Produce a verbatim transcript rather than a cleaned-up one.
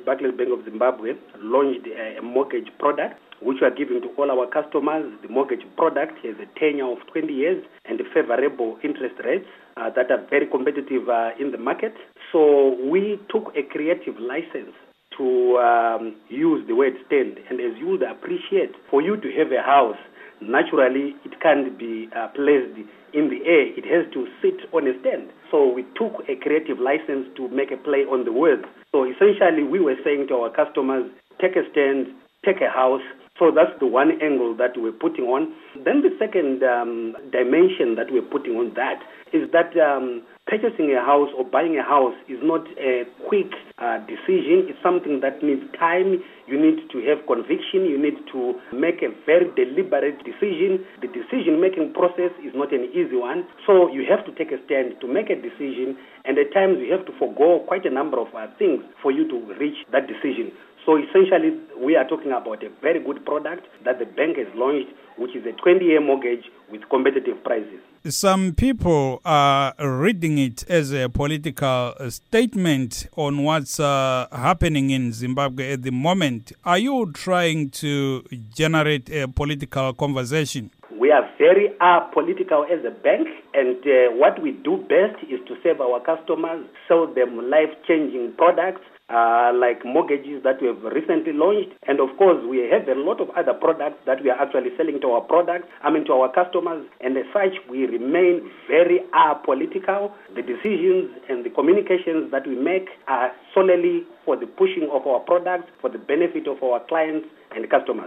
Barclays Bank of Zimbabwe launched a mortgage product which we are giving to all our customers. The mortgage product has a tenure of twenty years and favorable interest rates uh, that are very competitive uh, in the market. So we took a creative license to um, use the word stand. And as you would appreciate, for you to have a house, naturally it can't be uh, placed in the air. It has to sit on a stand. So we took a creative license to make a play on the words. So essentially we were saying to our customers, take a stand, take a house. So that's the one angle that we're putting on. Then the second um, dimension that we're putting on that is that um, purchasing a house or buying a house is not a quick uh, decision. It's something that needs time. You need to have conviction. You need to make a very deliberate decision. The decision-making process is not an easy one. So you have to take a stand to make a decision, and at times you have to forego quite a number of uh, things for you to reach that decision. So essentially, we are talking about a very good product that the bank has launched, which is a twenty-year mortgage with competitive prices. Some people are reading it as a political statement on what's uh, happening in Zimbabwe at the moment. Are you trying to generate a political conversation? We are very apolitical as a bank, and uh, what we do best is to serve our customers, sell them life-changing products, Uh, like mortgages that we have recently launched. And of course, we have a lot of other products that we are actually selling to our products, I mean to our customers. And as such, we remain very apolitical. The decisions and the communications that we make are solely for the pushing of our products, for the benefit of our clients and customers.